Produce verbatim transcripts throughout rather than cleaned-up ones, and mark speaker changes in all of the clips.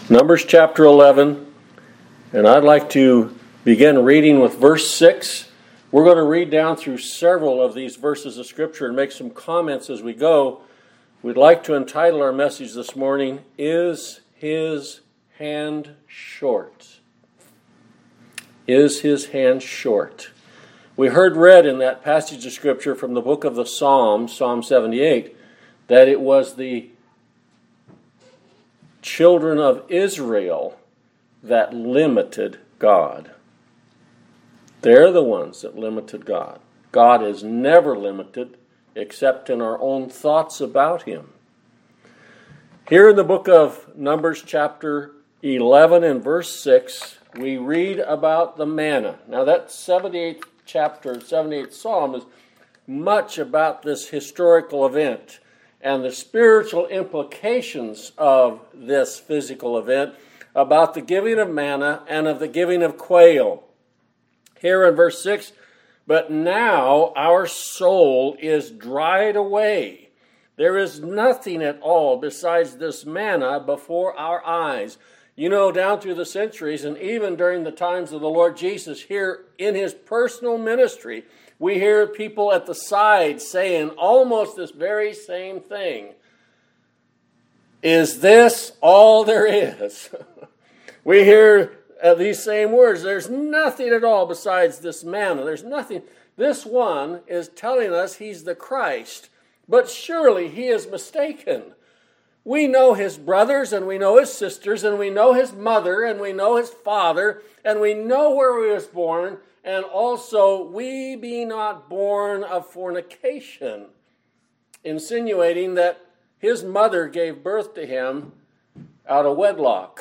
Speaker 1: Numbers chapter eleven, and I'd like to begin reading with verse six. We're going to read down through several of these verses of Scripture and make some comments as we go. We'd like to entitle our message this morning, Is His Hand Short? Is His Hand Short? We heard read in that passage of Scripture from the book of the Psalms, Psalm seventy-eight, that it was the children of Israel that limited God. They're the ones that limited God. God is never limited except in our own thoughts about Him. Here in the book of Numbers chapter eleven and verse six, we read about the manna. Now that seventy-eighth chapter, seventy-eighth Psalm is much about this historical event and the spiritual implications of this physical event, about the giving of manna and of the giving of quail. Here in verse six, but now our soul is dried away. There is nothing at all besides this manna before our eyes. You know, down through the centuries, and even during the times of the Lord Jesus, here in His personal ministry, we hear people at the side saying almost this very same thing. Is this all there is? We hear uh, these same words. There's nothing at all besides this manna. There's nothing. This one is telling us He's the Christ, but surely he is mistaken. We know his brothers, and we know his sisters, and we know his mother, and we know his father, and we know where he was born, and also, we be not born of fornication, insinuating that his mother gave birth to him out of wedlock.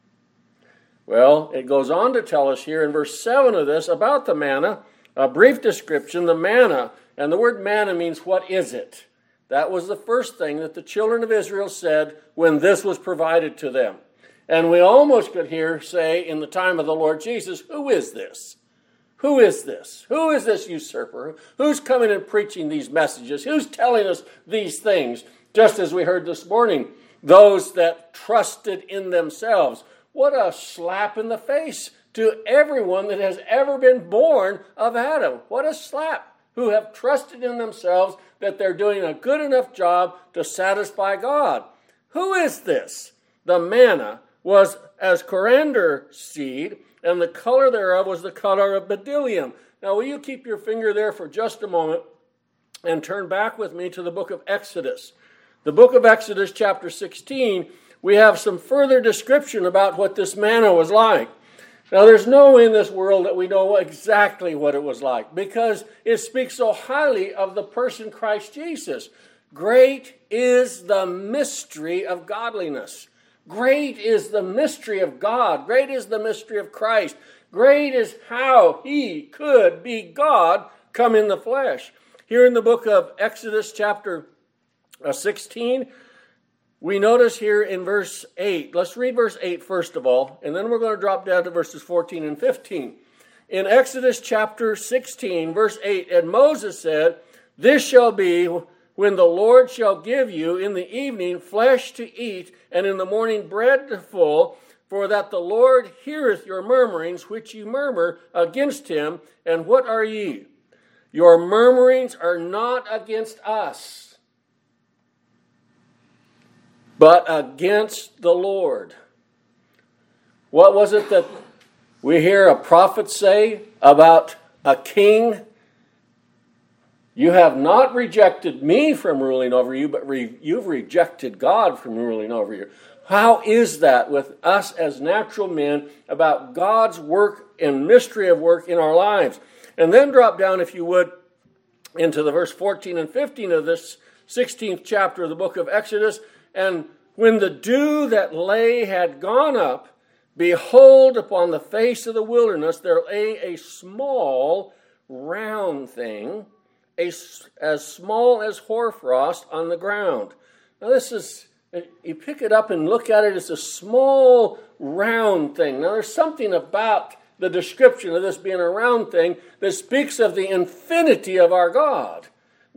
Speaker 1: Well, it goes on to tell us here in verse seven of this about the manna, a brief description, the manna, and the word manna means what is it? That was the first thing that the children of Israel said when this was provided to them. And we almost could hear say in the time of the Lord Jesus, who is this? Who is this? Who is this usurper? Who's coming and preaching these messages? Who's telling us these things? Just as we heard this morning, those that trusted in themselves. What a slap in the face to everyone that has ever been born of Adam. What a slap. Who have trusted in themselves that they're doing a good enough job to satisfy God. Who is this? The manna was as coriander seed, and the color thereof was the color of bdellium. Now, will you keep your finger there for just a moment and turn back with me to the book of Exodus. The book of Exodus, chapter sixteen, we have some further description about what this manna was like. Now, there's no way in this world that we know exactly what it was like, because it speaks so highly of the person Christ Jesus. Great is the mystery of godliness. Great is the mystery of God. Great is the mystery of Christ. Great is how He could be God come in the flesh. Here in the book of Exodus chapter sixteen, we notice here in verse eight. Let's read verse eight first of all, and then we're going to drop down to verses fourteen and fifteen. In Exodus chapter sixteen, verse eight, and Moses said, "This shall be when the Lord shall give you in the evening flesh to eat, and in the morning bread to full, for that the Lord heareth your murmurings, which you murmur against Him. And what are ye? Your murmurings are not against us, but against the Lord." What was it that we hear a prophet say about a king? You have not rejected me from ruling over you, but re- you've rejected God from ruling over you. How is that with us as natural men about God's work and mystery of work in our lives? And then drop down, if you would, into the verse fourteen and fifteen of this sixteenth chapter of the book of Exodus. And when the dew that lay had gone up, behold, upon the face of the wilderness there lay a small round thing, A, as small as hoarfrost on the ground. Now this is, you pick it up and look at it, it's a small round thing. Now there's something about the description of this being a round thing that speaks of the infinity of our God.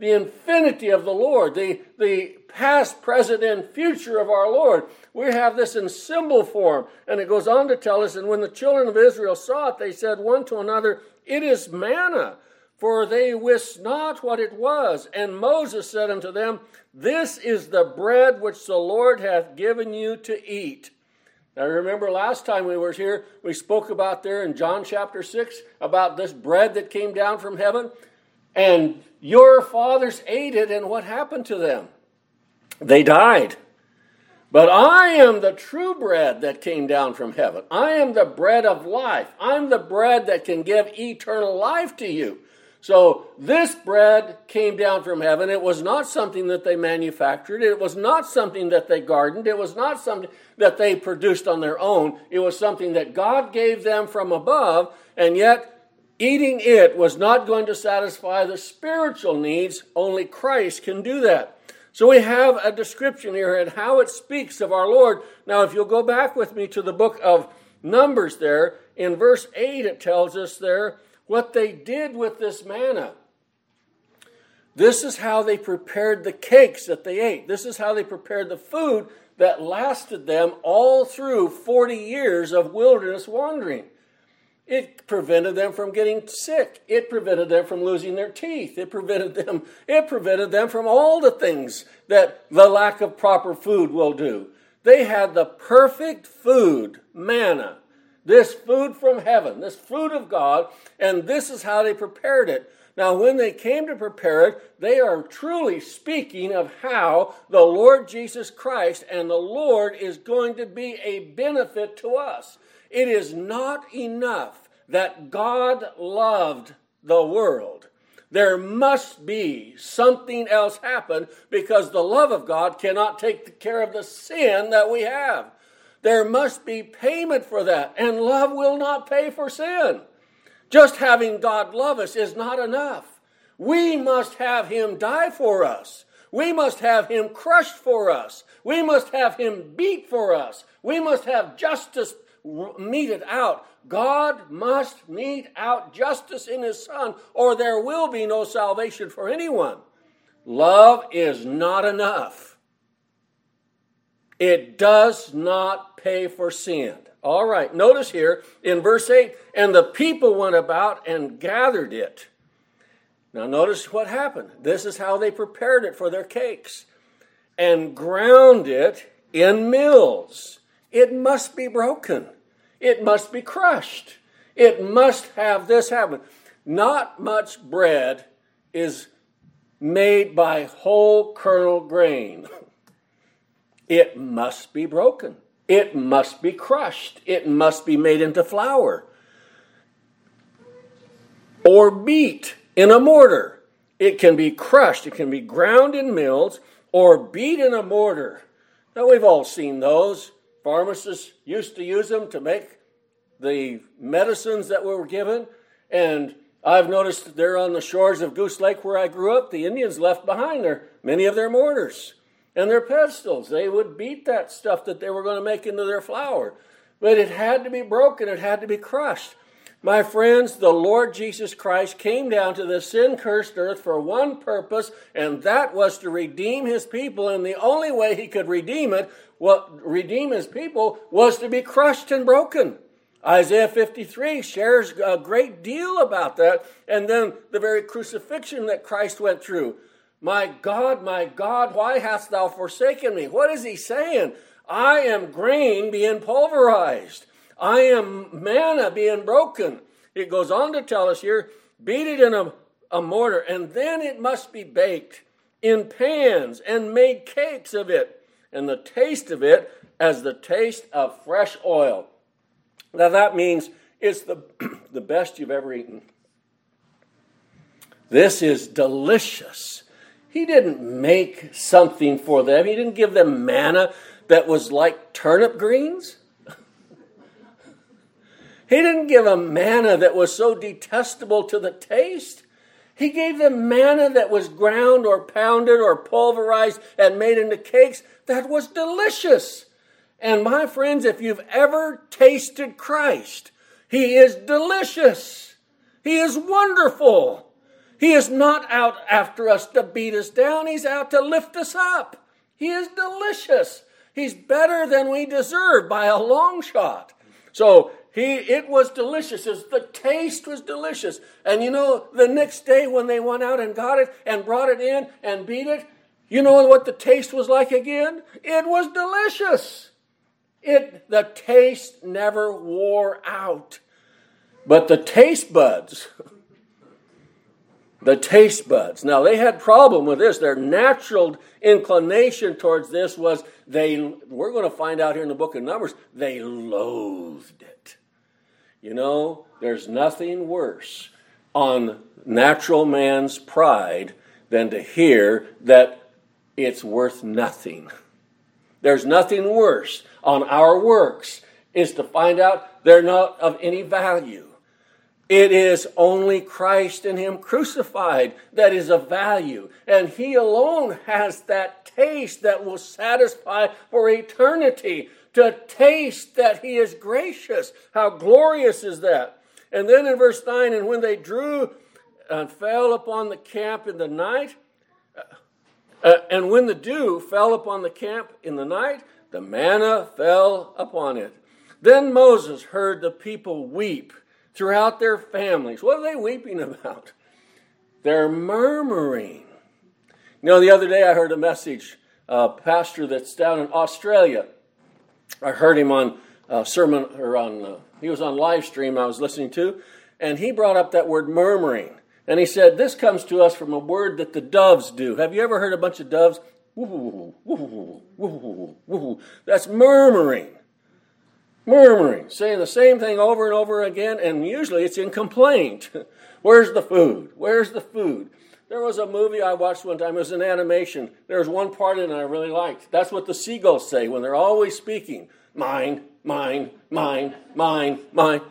Speaker 1: the infinity of the Lord, the, the past, present, and future of our Lord. We have this in symbol form. And it goes on to tell us, and when the children of Israel saw it, they said one to another, "It is manna," for they wist not what it was. And Moses said unto them, "This is the bread which the Lord hath given you to eat." Now remember last time we were here, we spoke about there in John chapter six, about this bread that came down from heaven. And your fathers ate it, and what happened to them? They died. But I am the true bread that came down from heaven. I am the bread of life. I'm the bread that can give eternal life to you. So this bread came down from heaven. It was not something that they manufactured. It was not something that they gardened. It was not something that they produced on their own. It was something that God gave them from above, and yet eating it was not going to satisfy the spiritual needs. Only Christ can do that. So we have a description here and how it speaks of our Lord. Now, if you'll go back with me to the book of Numbers there, in verse eight it tells us there what they did with this manna. This is how they prepared the cakes that they ate. This is how they prepared the food that lasted them all through forty years of wilderness wandering. It prevented them from getting sick. It prevented them from losing their teeth. It prevented them, it prevented them from all the things that the lack of proper food will do. They had the perfect food, manna, this food from heaven, this food of God, and this is how they prepared it. Now, when they came to prepare it, they are truly speaking of how the Lord Jesus Christ and the Lord is going to be a benefit to us. It is not enough that God loved the world. There must be something else happen, because the love of God cannot take care of the sin that we have. There must be payment for that, and love will not pay for sin. Just having God love us is not enough. We must have Him die for us. We must have Him crushed for us. We must have Him beat for us. We must have justice meted out. God must mete out justice in His Son, or there will be no salvation for anyone. Love is not enough. It does not pay for sin. All right, notice here in verse eight, and the people went about and gathered it. Now notice what happened. This is how they prepared it for their cakes. And ground it in mills. It must be broken. It must be crushed. It must have this happen. Not much bread is made by whole kernel grain. It must be broken. It must be crushed. It must be made into flour. Or beat in a mortar. It can be crushed. It can be ground in mills or beat in a mortar. Now, we've all seen those. Pharmacists used to use them to make the medicines that were given. And I've noticed that they're on the shores of Goose Lake where I grew up. The Indians left behind their, many of their mortars and their pedestals. They would beat that stuff that they were going to make into their flour. But it had to be broken. It had to be crushed. My friends, the Lord Jesus Christ came down to this sin-cursed earth for one purpose, and that was to redeem His people. And the only way He could redeem it, what redeem His people, was to be crushed and broken. Isaiah fifty-three shares a great deal about that. And then the very crucifixion that Christ went through. My God, my God, why hast thou forsaken me? What is He saying? I am grain being pulverized. I am manna being broken. It goes on to tell us here, beat it in a, a mortar, and then it must be baked in pans and made cakes of it, and the taste of it as the taste of fresh oil. Now that means it's the, the best you've ever eaten. This is delicious. He didn't make something for them. He didn't give them manna that was like turnip greens. He didn't give them manna that was so detestable to the taste. He gave them manna that was ground or pounded or pulverized and made into cakes that was delicious. And my friends, if you've ever tasted Christ, He is delicious. He is wonderful. He is not out after us to beat us down. He's out to lift us up. He is delicious. He's better than we deserve by a long shot. So he, it was delicious. The taste was delicious. And you know, the next day when they went out and got it and brought it in and beat it, you know what the taste was like again? It was delicious. It, the taste never wore out. But the taste buds, the taste buds. Now, they had problem with this. Their natural inclination towards this was they, we're going to find out here in the book of Numbers, they loathed it. You know, there's nothing worse on natural man's pride than to hear that it's worth nothing. There's nothing worse on our works is to find out they're not of any value. It is only Christ and Him crucified that is of value. And He alone has that taste that will satisfy for eternity. To taste that He is gracious. How glorious is that? And then in verse nine, and when they drew and fell upon the camp in the night, uh, and when the dew fell upon the camp in the night, the manna fell upon it. Then Moses heard the people weep throughout their families. What are they weeping about? They're murmuring. You know, the other day I heard a message, a pastor that's down in Australia. I heard him on a sermon, or on, uh, he was on live stream I was listening to, and he brought up that word murmuring. And he said, this comes to us from a word that the doves do. Have you ever heard a bunch of doves? Woo, woo, woo, woo. That's murmuring. Murmuring, saying the same thing over and over again, and usually it's in complaint. Where's the food? Where's the food? There was a movie I watched one time. It was an animation. There was one part in it I really liked. That's what the seagulls say when they're always speaking. Mine, mine, mine, mine, mine.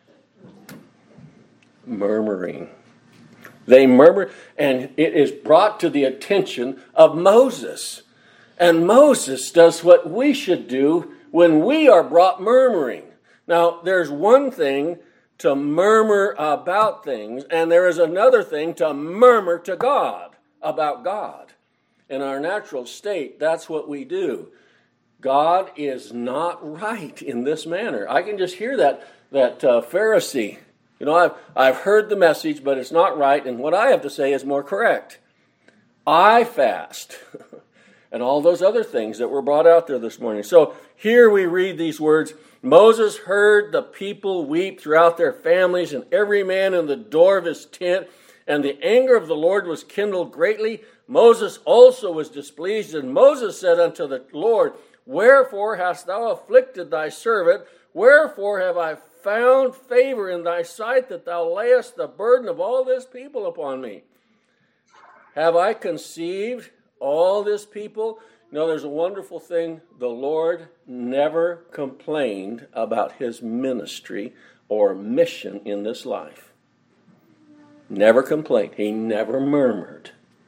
Speaker 1: Murmuring. They murmur, and it is brought to the attention of Moses. And Moses does what we should do when we are brought murmuring. Now, there's one thing to murmur about things, and there is another thing to murmur to God about God. In our natural state, that's what we do. God is not right in this manner. I can just hear that, that uh, Pharisee. You know, I've, I've heard the message, but it's not right, and what I have to say is more correct. I fast. And all those other things that were brought out there this morning. So here we read these words. Moses heard the people weep throughout their families, and every man in the door of his tent. And the anger of the Lord was kindled greatly. Moses also was displeased. And Moses said unto the Lord, wherefore hast thou afflicted thy servant? Wherefore have I found favor in thy sight, that thou layest the burden of all this people upon me? Have I conceived all this people? You know, there's a wonderful thing. The Lord never complained about His ministry or mission in this life. Never complained. He never murmured.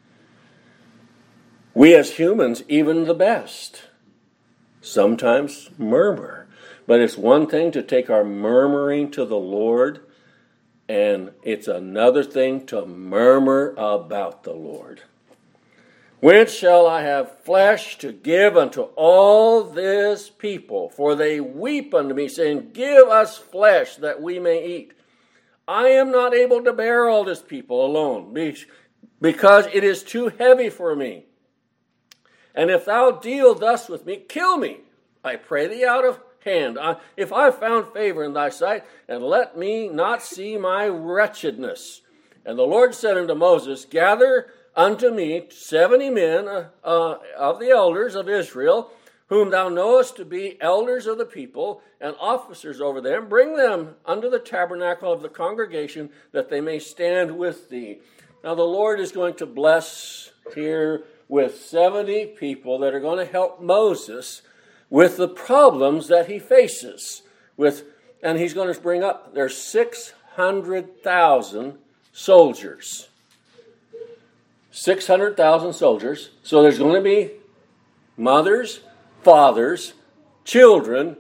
Speaker 1: We as humans, even the best, sometimes murmur. But it's one thing to take our murmuring to the Lord, and it's another thing to murmur about the Lord. Whence shall I have flesh to give unto all this people? For they weep unto me, saying, give us flesh that we may eat. I am not able to bear all this people alone, because it is too heavy for me. And if thou deal thus with me, kill me, I pray thee, out of hand, if I have found favor in thy sight, and let me not see my wretchedness. And the Lord said unto Moses, gather unto me seventy men uh, uh, of the elders of Israel, whom thou knowest to be elders of the people, and officers over them. Bring them unto the tabernacle of the congregation, that they may stand with thee. Now the Lord is going to bless here with seventy people that are going to help Moses with the problems that he faces. With, and he's going to bring up, there's six hundred thousand soldiers. six hundred thousand soldiers. So there's going to be mothers, fathers, children,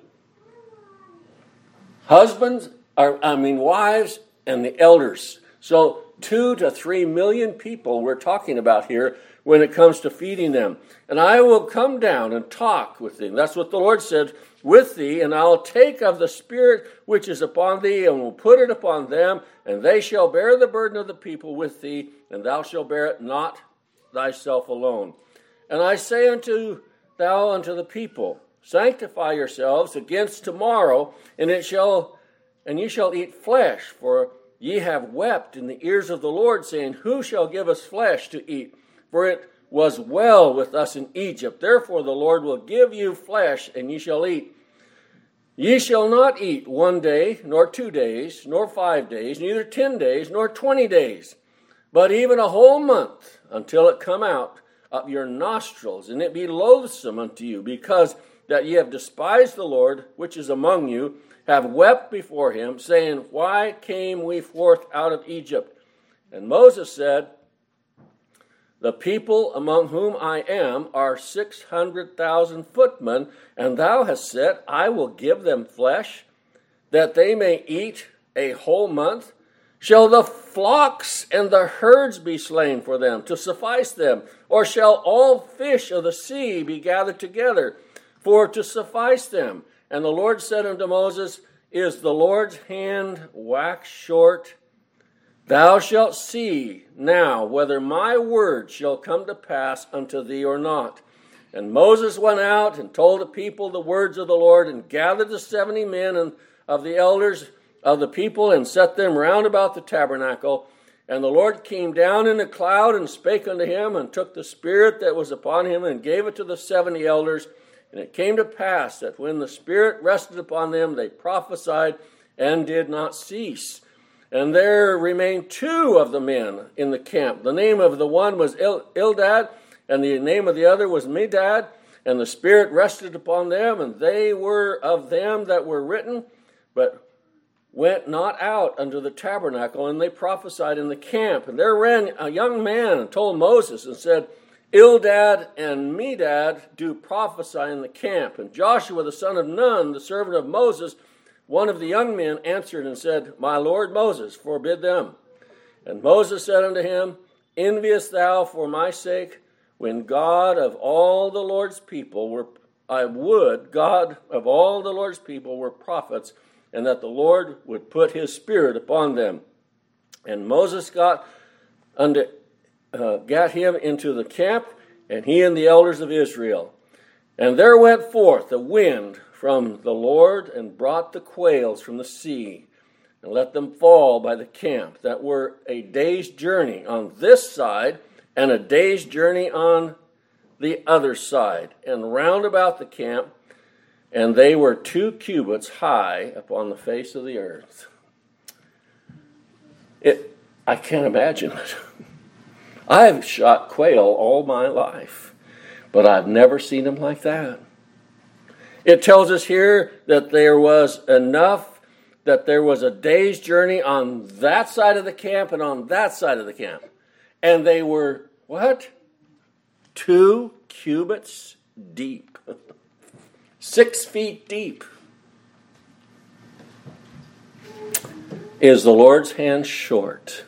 Speaker 1: husbands, or, I mean wives, and the elders. So two to three million people we're talking about here when it comes to feeding them. And I will come down and talk with thee. That's what the Lord said, with thee, and I'll take of the Spirit which is upon thee, and will put it upon them, and they shall bear the burden of the people with thee, and thou shalt bear it not thyself alone. And I say unto thou unto the people, sanctify yourselves against tomorrow, and it shall, and ye shall eat flesh, for ye have wept in the ears of the Lord, saying, who shall give us flesh to eat? For it was well with us in Egypt. Therefore the Lord will give you flesh, and ye shall eat. Ye shall not eat one day, nor two days, nor five days, neither ten days, nor twenty days, but even a whole month, until it come out of your nostrils, and it be loathsome unto you, because that ye have despised the Lord, which is among you, have wept before him, saying, why came we forth out of Egypt? And Moses said, the people among whom I am are six hundred thousand footmen, and thou hast said, I will give them flesh, that they may eat a whole month. Shall the flocks and the herds be slain for them, to suffice them? Or shall all fish of the sea be gathered together, for to suffice them? And the Lord said unto Moses, is the Lord's hand waxed short? Thou shalt see now whether my word shall come to pass unto thee or not. And Moses went out and told the people the words of the Lord, and gathered the seventy men and of the elders of the people, and set them round about the tabernacle. And the Lord came down in a cloud, and spake unto him, and took the Spirit that was upon him, and gave it to the seventy elders. And it came to pass that when the Spirit rested upon them, they prophesied and did not cease. And there remained two of the men in the camp. The name of the one was Eldad, and the name of the other was Medad. And the Spirit rested upon them, and they were of them that were written, but went not out unto the tabernacle, and they prophesied in the camp. And there ran a young man and told Moses, and said, Eldad and Medad do prophesy in the camp. And Joshua the son of Nun, the servant of Moses, one of the young men, answered and said, my Lord Moses, forbid them. And Moses said unto him, enviest thou for my sake, when God of all the Lord's people were, I would, God of all the Lord's people were prophets, and that the Lord would put his Spirit upon them. And Moses got unto uh, got him into the camp, and he and the elders of Israel. And there went forth a wind from the Lord, and brought the quails from the sea, and let them fall by the camp, that were a day's journey on this side, and a day's journey on the other side, and round about the camp, and they were two cubits high upon the face of the earth. It, I can't imagine it. I've shot quail all my life, but I've never seen them like that. It tells us here that there was enough, that there was a day's journey on that side of the camp and on that side of the camp. And they were, what? Two cubits deep. Six feet deep. Is the Lord's hand short?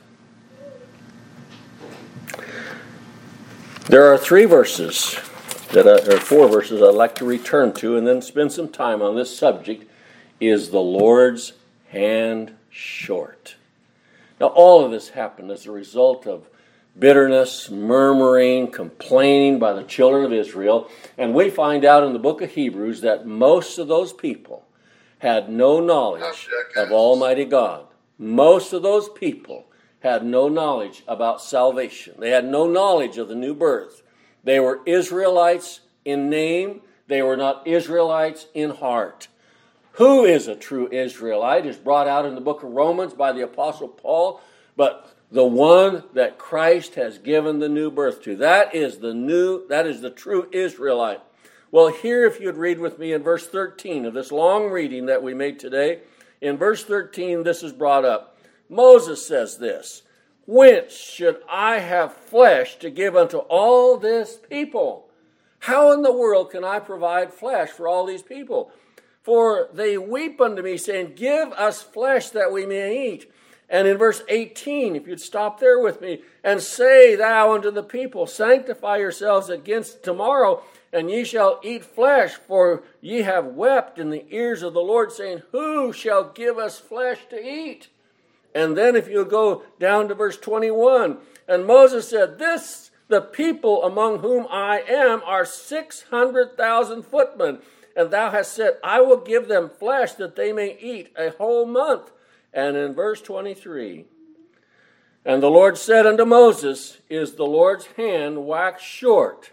Speaker 1: There are three verses, that I, or four verses I'd like to return to and then spend some time on this subject. Is the Lord's hand short? Now, all of this happened as a result of bitterness, murmuring, complaining by the children of Israel. And we find out in the book of Hebrews that most of those people had no knowledge of Almighty God. Most of those people had no knowledge about salvation. They had no knowledge of the new birth. They were Israelites in name. They were not Israelites in heart. Who is a true Israelite is brought out in the book of Romans by the Apostle Paul, but the one that Christ has given the new birth to. That is the new, that is the true Israelite. Well, here, if you'd read with me in verse thirteen of this long reading that we made today, in verse thirteen, this is brought up. Moses says this, whence should I have flesh to give unto all this people? How in the world can I provide flesh for all these people? For they weep unto me, saying, give us flesh that we may eat. And in verse eighteen, if you'd stop there with me, and say thou unto the people, sanctify yourselves against tomorrow, and ye shall eat flesh, for ye have wept in the ears of the Lord, saying, who shall give us flesh to eat? And then if you go down to verse twenty-one, and Moses said, this, the people among whom I am, are six hundred thousand footmen. And thou hast said, I will give them flesh that they may eat a whole month. And in verse twenty-three, and the Lord said unto Moses, is the Lord's hand waxed short?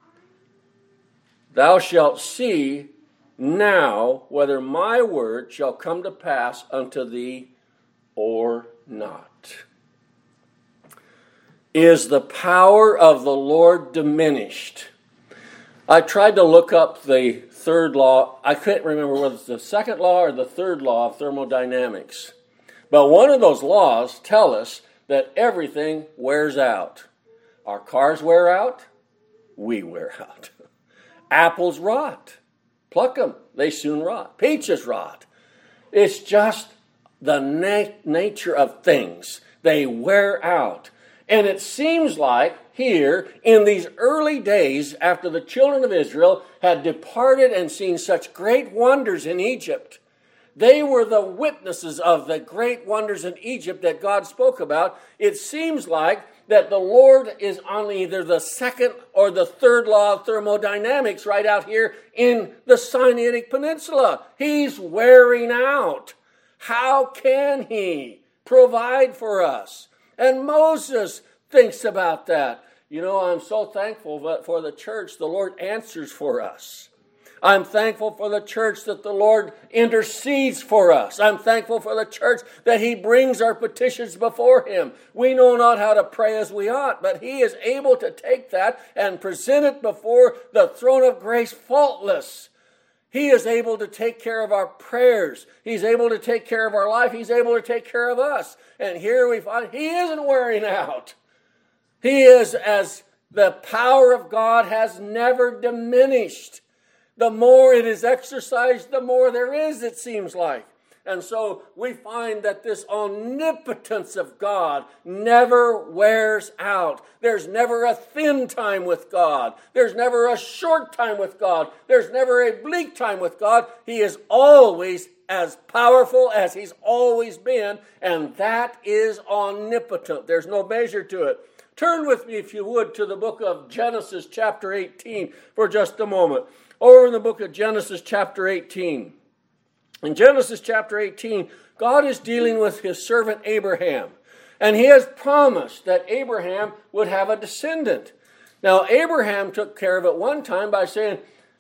Speaker 1: Thou shalt see now whether my word shall come to pass unto thee or not. Is the power of the Lord diminished? I tried to look up the third law. I couldn't remember whether it's the second law or the third law of thermodynamics. But one of those laws tell us that everything wears out. Our cars wear out. We wear out. Apples rot. Pluck them. They soon rot. Peaches rot. It's just the na- nature of things. They wear out. And it seems like here, in these early days after the children of Israel had departed and seen such great wonders in Egypt, they were the witnesses of the great wonders in Egypt that God spoke about. It seems like that the Lord is on either the second or the third law of thermodynamics right out here in the Sinaitic Peninsula. He's wearing out. How can he provide for us? And Moses thinks about that. You know, I'm so thankful for the church. The Lord answers for us. I'm thankful for the church that the Lord intercedes for us. I'm thankful for the church that he brings our petitions before him. We know not how to pray as we ought, but he is able to take that and present it before the throne of grace faultless. He is able to take care of our prayers. He's able to take care of our life. He's able to take care of us. And here we find he isn't wearing out. He is, as the power of God has never diminished. The more it is exercised, the more there is, it seems like. And so we find that this omnipotence of God never wears out. There's never a thin time with God. There's never a short time with God. There's never a bleak time with God. He is always as powerful as he's always been, and that is omnipotent. There's no measure to it. Turn with me, if you would, to the book of Genesis chapter eighteen for just a moment. Over in the book of Genesis chapter eighteen. In Genesis chapter eighteen, God is dealing with his servant Abraham. And he has promised that Abraham would have a descendant. Now, Abraham took care of it one time by saying,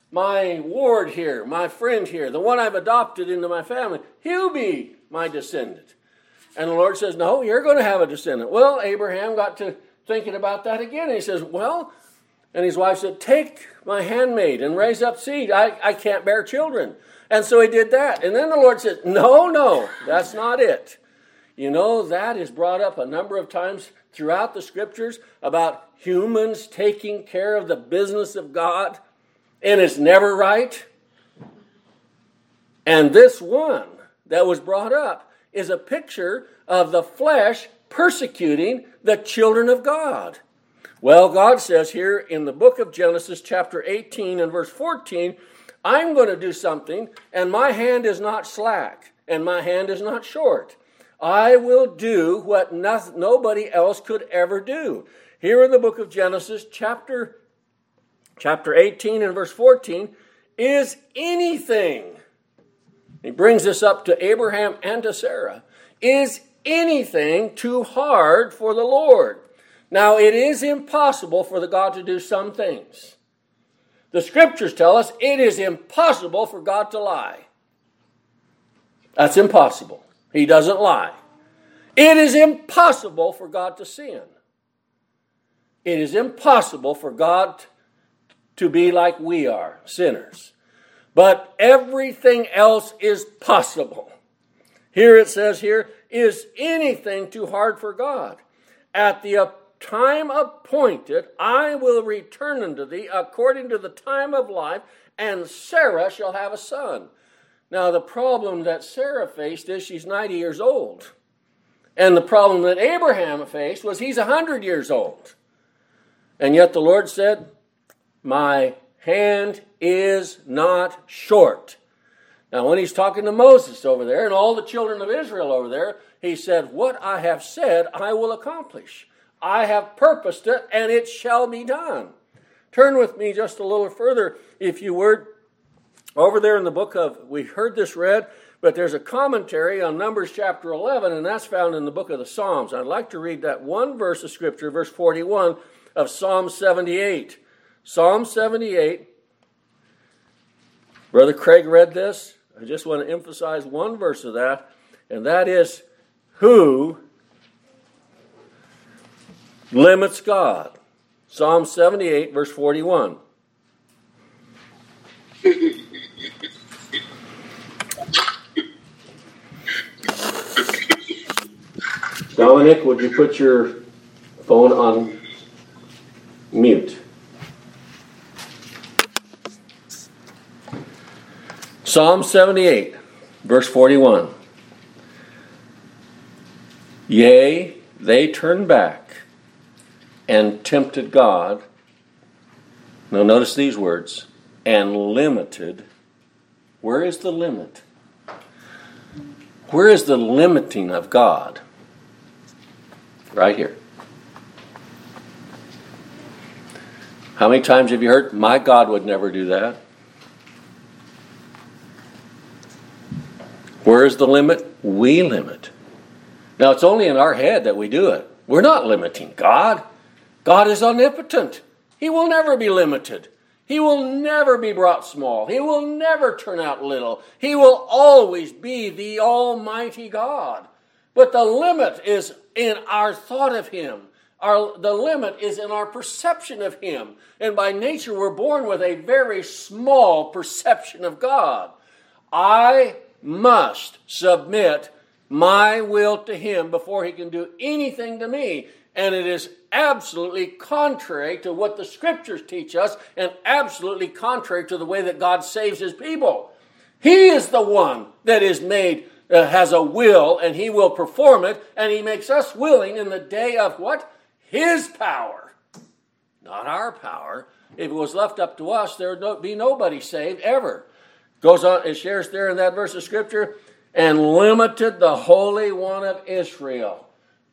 Speaker 1: my ward here, my friend here, the one I've adopted into my family, he'll be my descendant. And the Lord says, no, you're going to have a descendant. Well, Abraham got to thinking about that again. And he says, well, and his wife said, take my handmaid and raise up seed. I, I can't bear children. And so he did that. And then the Lord said, no, no, that's not it. You know, that is brought up a number of times throughout the scriptures about humans taking care of the business of God. And it's never right. And this one that was brought up is a picture of the flesh persecuting the children of God. Well, God says here in the book of Genesis chapter eighteen and verse fourteen, I'm going to do something, and my hand is not slack, and my hand is not short. I will do what no, nobody else could ever do. Here in the book of Genesis chapter, chapter eighteen and verse fourteen, is anything, he brings this up to Abraham and to Sarah, is anything too hard for the Lord? Now, it is impossible for the God to do some things. The scriptures tell us it is impossible for God to lie. That's impossible. He doesn't lie. It is impossible for God to sin. It is impossible for God to be like we are, sinners. But everything else is possible. Here it says here, is anything too hard for God? At the time appointed, I will return unto thee according to the time of life, and Sarah shall have a son. Now, the problem that Sarah faced is she's ninety years old. And the problem that Abraham faced was he's one hundred years old. And yet the Lord said, my hand is not short. Now when he's talking to Moses over there and all the children of Israel over there, he said, what I have said I will accomplish. I have purposed it and it shall be done. Turn with me just a little further, if you would, over there in the book of, we heard this read, but there's a commentary on Numbers chapter eleven, and that's found in the book of the Psalms. I'd like to read that one verse of Scripture, verse forty-one of Psalm seventy-eight. Psalm seventy-eight. Brother Craig read this. I just want to emphasize one verse of that, and that is, who limits God? Psalm seventy-eight, verse forty-one. Dominic, would you put your phone on mute? Psalm seventy-eight, verse forty-one. Yea, they turned back and tempted God. Now notice these words. And limited. Where is the limit? Where is the limiting of God? Right here. How many times have you heard, my God would never do that? Where is the limit? We limit. Now it's only in our head that we do it. We're not limiting God. God is omnipotent. He will never be limited. He will never be brought small. He will never turn out little. He will always be the Almighty God. But the limit is in our thought of Him. Our, the limit is in our perception of Him. And by nature, we're born with a very small perception of God. I must submit my will to Him before He can do anything to me. And it is absolutely contrary to what the Scriptures teach us and absolutely contrary to the way that God saves His people. He is the one that is made, uh, has a will, and He will perform it, and He makes us willing in the day of what? His power, not our power. If it was left up to us, there would be nobody saved ever. Goes on, it shares there in that verse of Scripture, and limited the Holy One of Israel.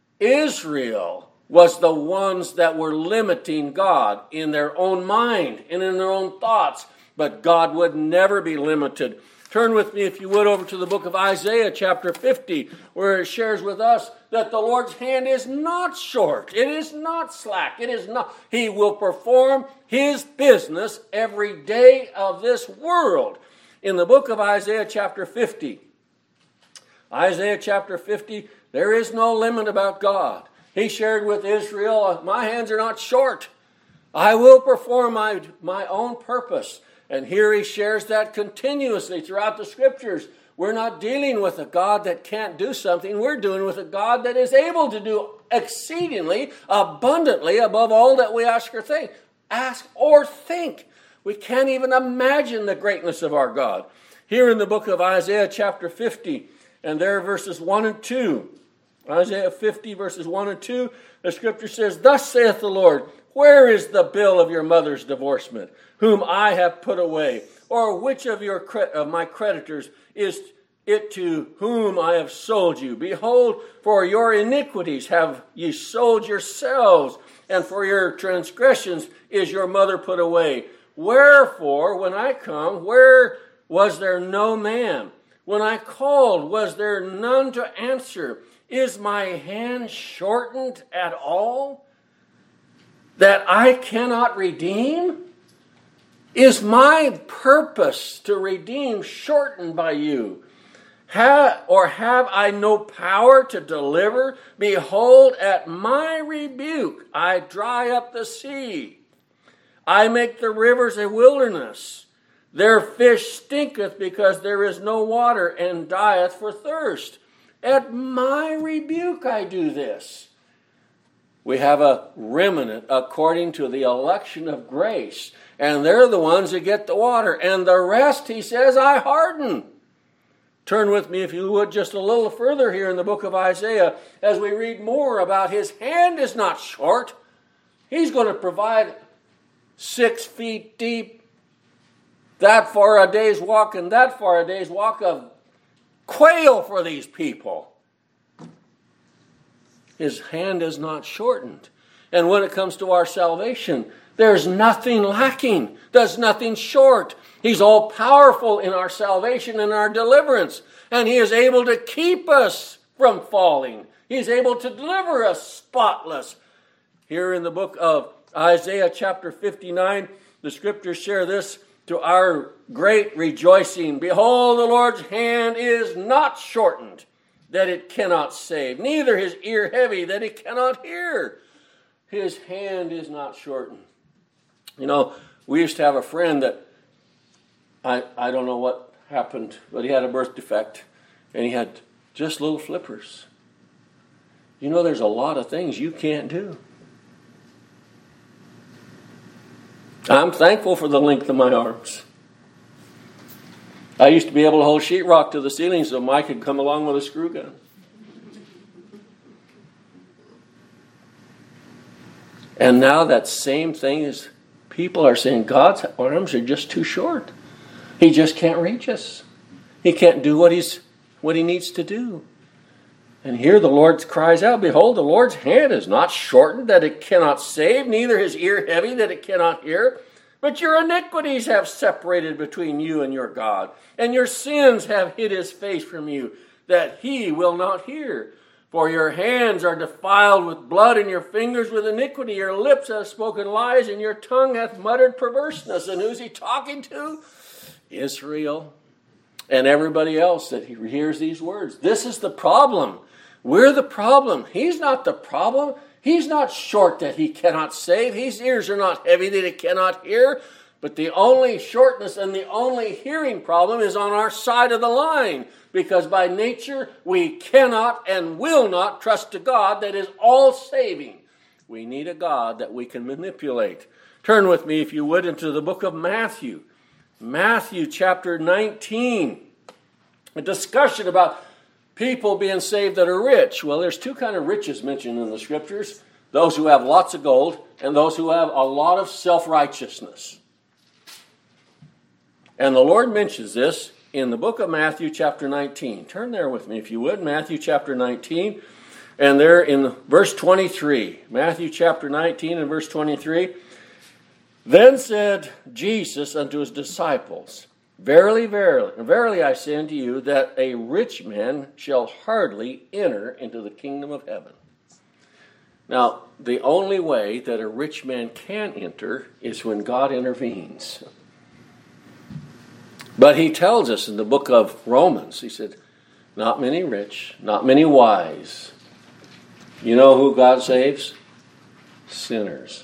Speaker 1: Israel was the ones that were limiting God in their own mind and in their own thoughts. But God would never be limited. Turn with me, if you would, over to the book of Isaiah chapter fifty, where it shares with us that the Lord's hand is not short. It is not slack. It is not. He will perform His business every day of this world. In the book of Isaiah chapter fifty, Isaiah chapter fifty, there is no limit about God. He shared with Israel, my hands are not short. I will perform my, my own purpose. And here he shares that continuously throughout the Scriptures. We're not dealing with a God that can't do something. We're dealing with a God that is able to do exceedingly, abundantly, above all that we ask or think. Ask or think. We can't even imagine the greatness of our God. Here in the book of Isaiah chapter fifty, and there verses one and two. Isaiah fifty, verses one and two, the Scripture says, Thus saith the Lord, where is the bill of your mother's divorcement, whom I have put away? Or which of your of my creditors is it to whom I have sold you? Behold, for your iniquities have ye sold yourselves, and for your transgressions is your mother put away. Wherefore, when I come, where was there no man? When I called, was there none to answer? Is my hand shortened at all, that I cannot redeem? Is my purpose to redeem shortened by you? Ha, or have I no power to deliver? Behold, at my rebuke I dry up the sea. I make the rivers a wilderness. Their fish stinketh because there is no water, and dieth for thirst. At my rebuke I do this. We have a remnant according to the election of grace. And they're the ones that get the water. And the rest, he says, I harden. Turn with me, if you would, just a little further here in the book of Isaiah as we read more about his hand is not short. He's going to provide six feet deep, that far a day's walk, and that far a day's walk of quail for these people. His hand is not shortened. And when it comes to our salvation, there's nothing lacking. There's nothing short. He's all powerful in our salvation and our deliverance. And he is able to keep us from falling. He's able to deliver us spotless. Here in the book of Isaiah chapter fifty-nine, the scriptures share this to our great rejoicing. Behold, the Lord's hand is not shortened, that it cannot save, neither his ear heavy, that it cannot hear. His hand is not shortened. You know, we used to have a friend that, I, I don't know what happened, but he had a birth defect, and he had just little flippers. You know, there's a lot of things you can't do. I'm thankful for the length of my arms. I used to be able to hold sheetrock to the ceiling so Mike could come along with a screw gun. And now that same thing is, people are saying God's arms are just too short. He just can't reach us. He can't do what he's what he needs to do. And here the Lord cries out, behold, the Lord's hand is not shortened that it cannot save, neither his ear heavy that it cannot hear. But your iniquities have separated between you and your God, and your sins have hid his face from you, that he will not hear. For your hands are defiled with blood, and your fingers with iniquity. Your lips have spoken lies, and your tongue hath muttered perverseness. And who's he talking to? Israel and everybody else that he hears these words. This is the problem. We're the problem. He's not the problem. He's not short that he cannot save. His ears are not heavy that he cannot hear. But the only shortness and the only hearing problem is on our side of the line. Because by nature, we cannot and will not trust a God that is all saving. We need a God that we can manipulate. Turn with me, if you would, into the book of Matthew. Matthew chapter nineteen. A discussion about people being saved that are rich. Well, there's two kind of riches mentioned in the scriptures. Those who have lots of gold and those who have a lot of self-righteousness. And the Lord mentions this in the book of Matthew chapter nineteen. Turn there with me if you would. Matthew chapter nineteen. And there in verse twenty-three. Matthew chapter nineteen and verse twenty-three. Then said Jesus unto his disciples, Verily, verily, verily I say unto you, that a rich man shall hardly enter into the kingdom of heaven. Now, the only way that a rich man can enter is when God intervenes. But he tells us in the book of Romans, he said, not many rich, not many wise. You know who God saves? Sinners.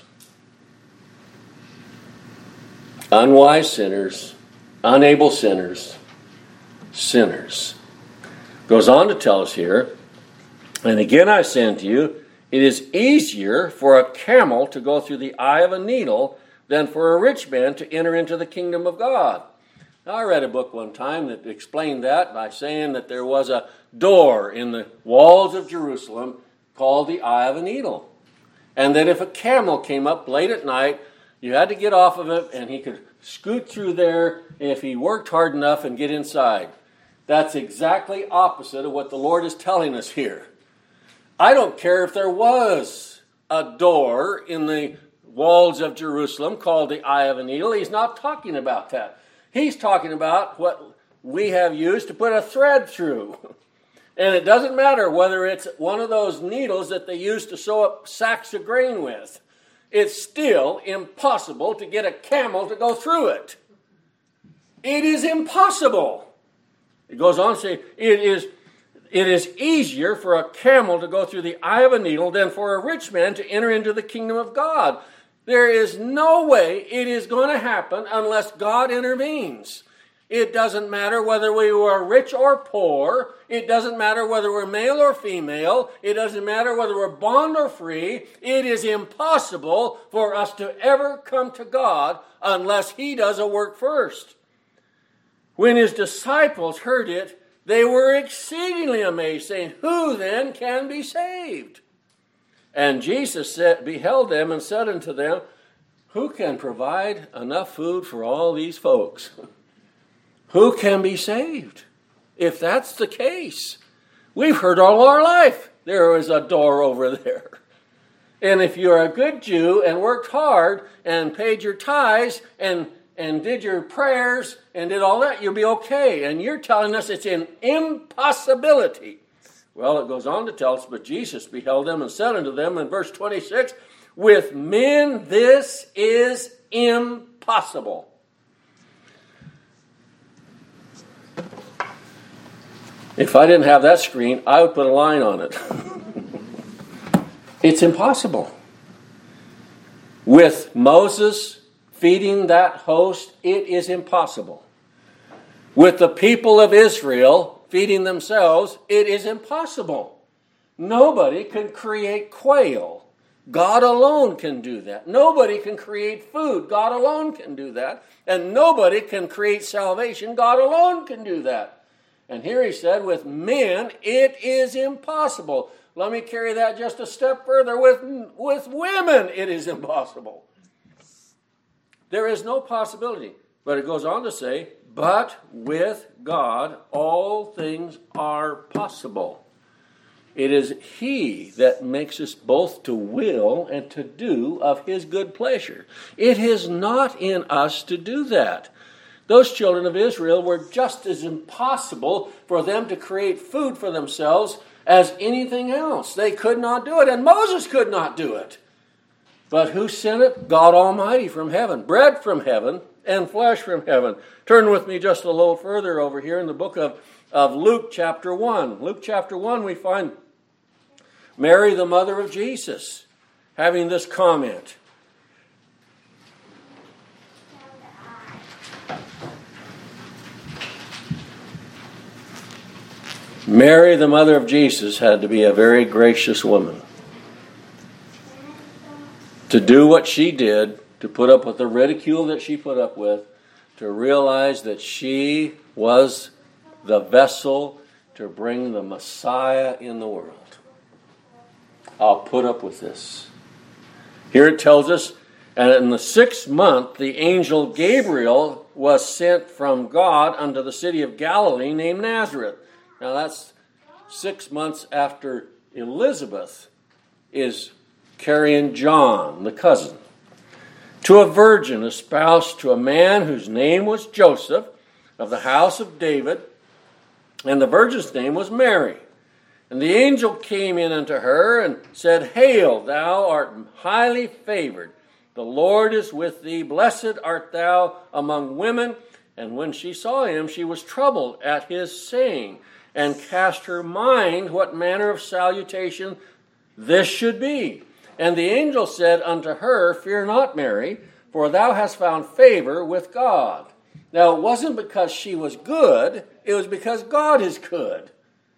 Speaker 1: Unwise sinners, unable sinners, sinners. Goes on to tell us here, and again I say unto you, it is easier for a camel to go through the eye of a needle than for a rich man to enter into the kingdom of God. Now, I read a book one time that explained that by saying that there was a door in the walls of Jerusalem called the eye of a needle. And that if a camel came up late at night, you had to get off of it, and he could scoot through there if he worked hard enough and get inside. That's exactly opposite of what the Lord is telling us here. I don't care if there was a door in the walls of Jerusalem called the eye of a needle. He's not talking about that. He's talking about what we have used to put a thread through. And it doesn't matter whether it's one of those needles that they use to sew up sacks of grain with. It's still impossible to get a camel to go through it. It is impossible. It goes on to say, it is, it is easier for a camel to go through the eye of a needle than for a rich man to enter into the kingdom of God. There is no way it is going to happen unless God intervenes. It doesn't matter whether we were rich or poor. It doesn't matter whether we're male or female. It doesn't matter whether we're bond or free. It is impossible for us to ever come to God unless he does a work first. When his disciples heard it, they were exceedingly amazed, saying, "Who then can be saved?" And Jesus said, beheld them and said unto them, "Who can provide enough food for all these folks? Who can be saved?" If that's the case, we've heard all our life there is a door over there. And if you're a good Jew and worked hard and paid your tithes and, and did your prayers and did all that, you'll be okay. And you're telling us it's an impossibility. Well, it goes on to tell us, but Jesus beheld them and said unto them in verse twenty-six, "With men this is impossible." If I didn't have that screen, I would put a line on it. It's impossible. With Moses feeding that host, it is impossible. With the people of Israel feeding themselves, it is impossible. Nobody can create quail. God alone can do that. Nobody can create food. God alone can do that. And nobody can create salvation. God alone can do that. And here he said, with men, it is impossible. Let me carry that just a step further. With, with women, it is impossible. There is no possibility. But it goes on to say, but with God, all things are possible. It is he that makes us both to will and to do of his good pleasure. It is not in us to do that. Those children of Israel were just as impossible for them to create food for themselves as anything else. They could not do it, and Moses could not do it. But who sent it? God Almighty from heaven. Bread from heaven and flesh from heaven. Turn with me just a little further over here in the book of, of Luke chapter one. Luke chapter one, we find Mary, the mother of Jesus, having this comment. Mary, the mother of Jesus, had to be a very gracious woman. To do what she did, to put up with the ridicule that she put up with, to realize that she was the vessel to bring the Messiah in the world. I'll put up with this. Here it tells us, and in the sixth month, the angel Gabriel was sent from God unto the city of Galilee named Nazareth. Now that's six months after Elizabeth is carrying John, the cousin, to a virgin espoused to a man whose name was Joseph, of the house of David, and the virgin's name was Mary. And the angel came in unto her and said, Hail, thou art highly favored. The Lord is with thee. Blessed art thou among women. And when she saw him, she was troubled at his saying, and cast her mind what manner of salutation this should be. And the angel said unto her, Fear not, Mary, for thou hast found favor with God. Now, it wasn't because she was good, it was because God is good.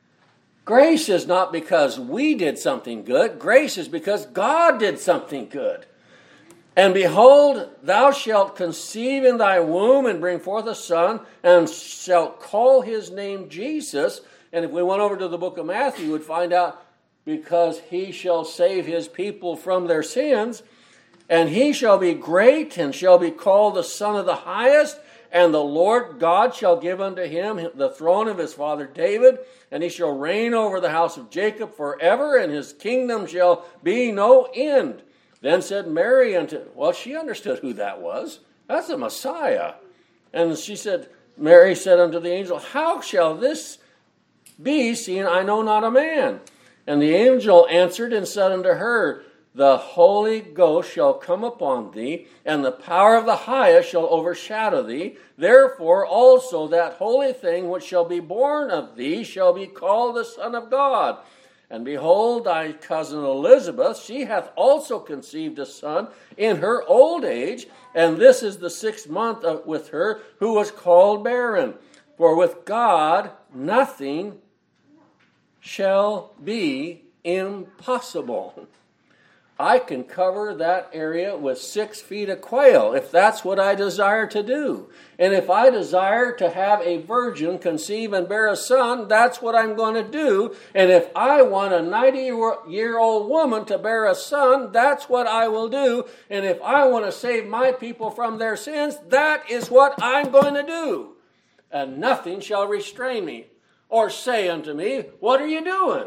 Speaker 1: Grace is not because we did something good. Grace is because God did something good. And behold, thou shalt conceive in thy womb and bring forth a son, and shalt call his name Jesus. And if we went over to the book of Matthew, we would find out, because he shall save his people from their sins. And he shall be great, and shall be called the Son of the Highest. And the Lord God shall give unto him the throne of his father David, and he shall reign over the house of Jacob forever, and his kingdom shall be no end. Then said Mary unto, well, she understood who that was. That's the Messiah. And she said, Mary said unto the angel, How shall this be, seeing I know not a man? And the angel answered and said unto her, The Holy Ghost shall come upon thee, and the power of the highest shall overshadow thee. Therefore also that holy thing which shall be born of thee shall be called the Son of God. And behold, thy cousin Elizabeth, she hath also conceived a son in her old age, and this is the sixth month of, with her, who was called barren. For with God nothing shall be impossible. I can cover that area with six feet of quail if that's what I desire to do. And if I desire to have a virgin conceive and bear a son, that's what I'm going to do. And if I want a ninety-year-old woman to bear a son, that's what I will do. And if I want to save my people from their sins, that is what I'm going to do. And nothing shall restrain me or say unto me, what are you doing?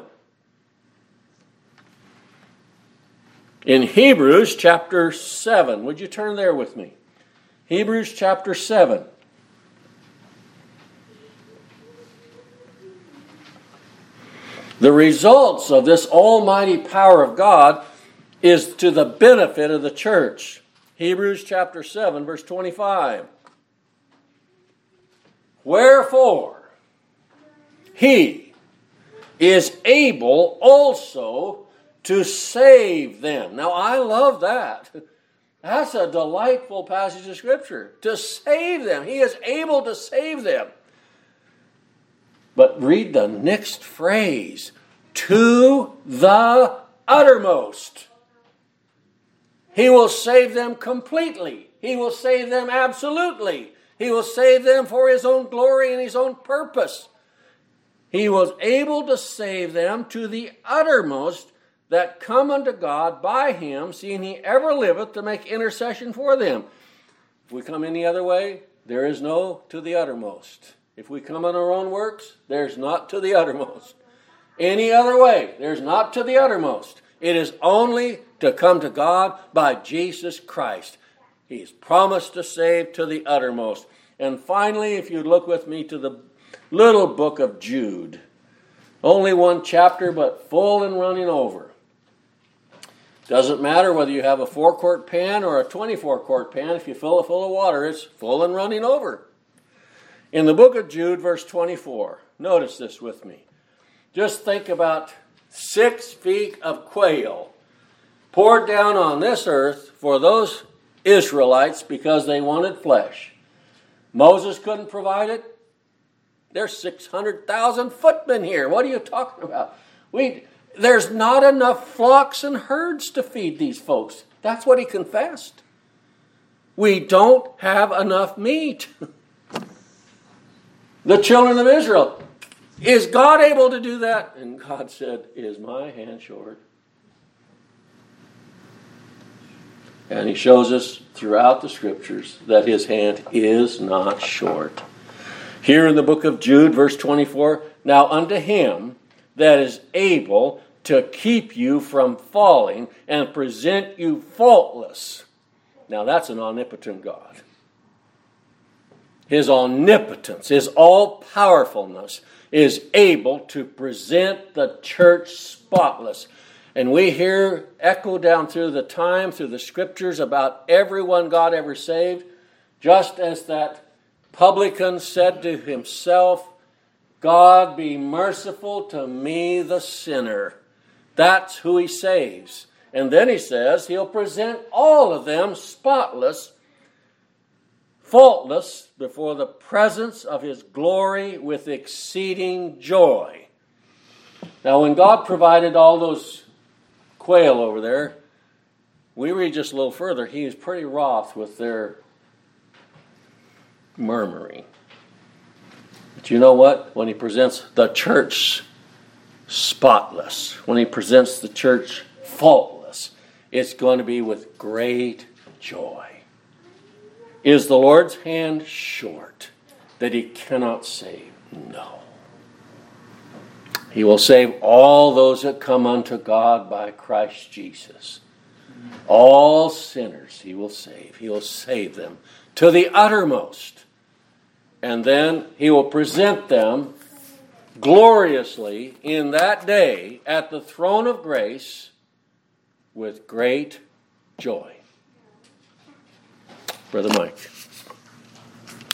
Speaker 1: In Hebrews chapter seven, would you turn there with me? Hebrews chapter seven. The results of this almighty power of God is to the benefit of the church. Hebrews chapter seven, verse twenty-five. Wherefore, he is able also to save them. Now, I love that. That's a delightful passage of Scripture. To save them. He is able to save them. But read the next phrase. To the uttermost. He will save them completely. He will save them absolutely. He will save them for His own glory and His own purpose. He was able to save them to the uttermost that come unto God by Him, seeing He ever liveth to make intercession for them. If we come any other way, there is no to the uttermost. If we come on our own works, there's not to the uttermost. Any other way, there's not to the uttermost. It is only to come to God by Jesus Christ. He's promised to save to the uttermost. And finally, if you look with me to the little book of Jude, only one chapter, but full and running over. Doesn't matter whether you have a four-quart pan or a twenty-four-quart pan. If you fill it full of water, it's full and running over. In the book of Jude, verse twenty-four, notice this with me. Just think about six feet of quail poured down on this earth for those Israelites because they wanted flesh. Moses couldn't provide it. There's six hundred thousand footmen here. What are you talking about? We... There's not enough flocks and herds to feed these folks. That's what he confessed. We don't have enough meat. The children of Israel, is God able to do that? And God said, is my hand short? And He shows us throughout the Scriptures that His hand is not short. Here in the book of Jude, verse twenty-four, now unto Him that is able to keep you from falling and present you faultless. Now that's an omnipotent God. His omnipotence, His all-powerfulness is able to present the church spotless. And we hear echo down through the time, through the Scriptures, about everyone God ever saved, just as that publican said to himself, God be merciful to me the sinner. That's who He saves. And then He says He'll present all of them spotless, faultless, before the presence of His glory with exceeding joy. Now when God provided all those quail over there, we read just a little further, He is pretty wroth with their murmuring. But you know what? When He presents the church spotless, when He presents the church faultless, it's going to be with great joy. Is the Lord's hand short that He cannot save? No. He will save all those that come unto God by Christ Jesus. All sinners He will save. He will save them to the uttermost. And then He will present them gloriously in that day at the throne of grace with great joy. Brother Mike.